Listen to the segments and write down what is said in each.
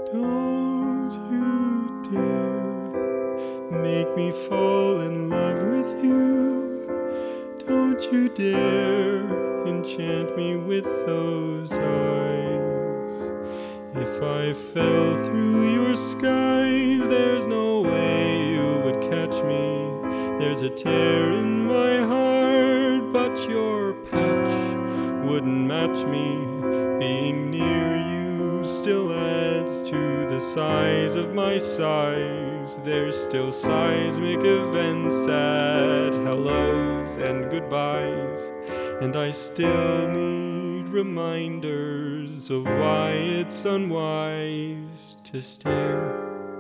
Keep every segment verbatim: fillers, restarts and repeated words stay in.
Don't you dare make me fall in love with you. Don't you dare enchant me with those eyes. If I fell through your skies, there's no way you would catch me. There's a tear in my heart, but your patch wouldn't match me. Being near you still adds to the size of my sighs. There's still seismic events, sad hellos and goodbyes, and I still need reminders of why it's unwise to stare.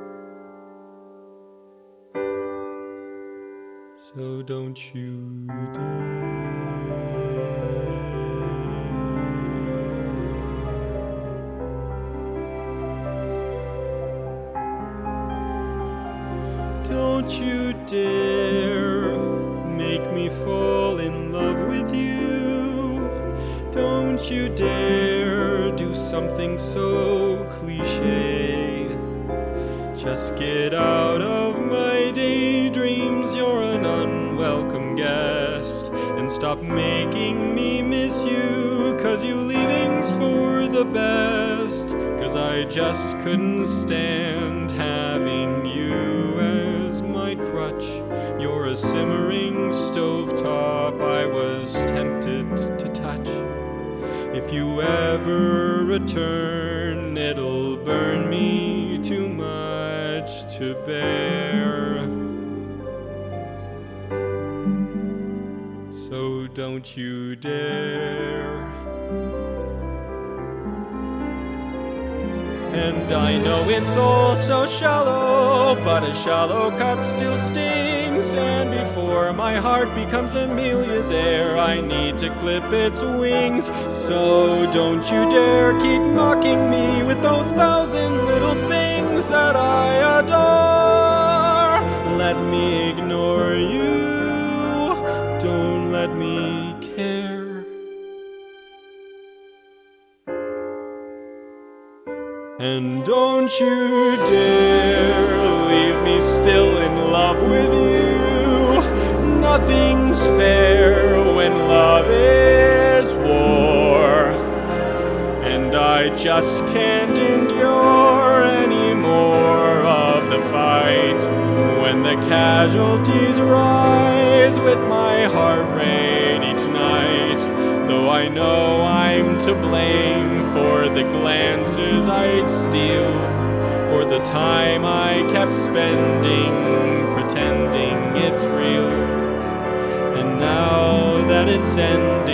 So don't you dare. Don't you dare make me fall in love with you. Don't you dare do something so cliché. Just get out of my daydreams, you're an unwelcome guest. And stop making me miss you, 'cause you leaving's for the best. 'Cause I just couldn't stand having you as my crutch. You're a simmering stovetop I was tempted to touch. If you ever return, it'll burn me too much to bear. So don't you dare. And I know it's all so shallow, but a shallow cut still stings. And before my heart becomes Amelia's heir, I need to clip its wings. So don't you dare keep mocking me with those thousand little things that I adore. Let me ignore you, don't let me care. And don't you dare leave me still in love with you. Nothing's fair when love is war. And I just can't endure any more of the fight. When the casualties rise with my heart rate each night. Though I know I'm to blame for the glances I'd steal, for the time I kept spending pretending it's real. And now that it's ended,